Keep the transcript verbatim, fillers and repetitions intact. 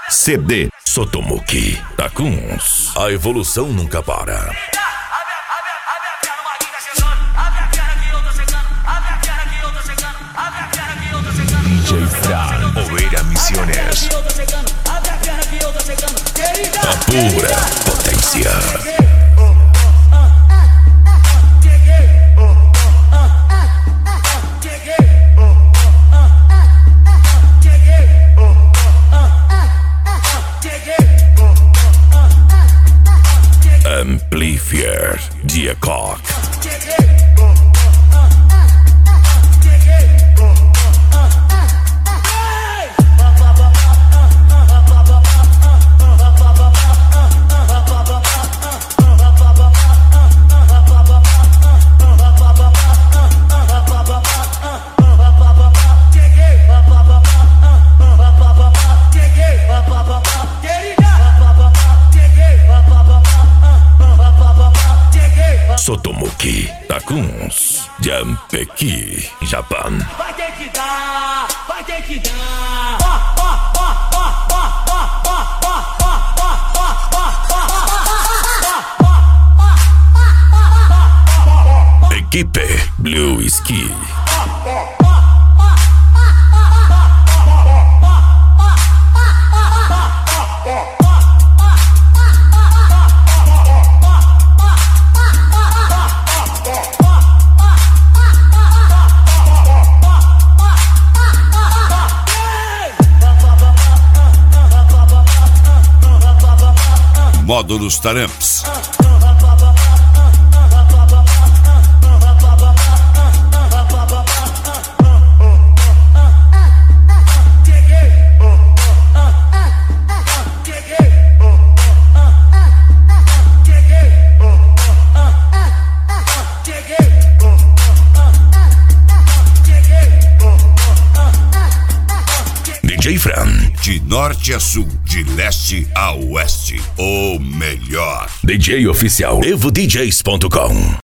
C D Sotomuki Takuns. A evolução nunca para. D J Fran, Oveira Misiones. A pura potência. Amplifier Diacock. Sotomuki Takuns Jampeki, Japan. Vai ter que dar, vai ter que dar. Ó, ó, ó, ó, ó, ó, ó, ó, ó, ó. Equipe Blue Ski. Módulos Taramps. D J Fran. De norte a sul, de leste a oeste, o melhor. D J oficial Evo D Js ponto com.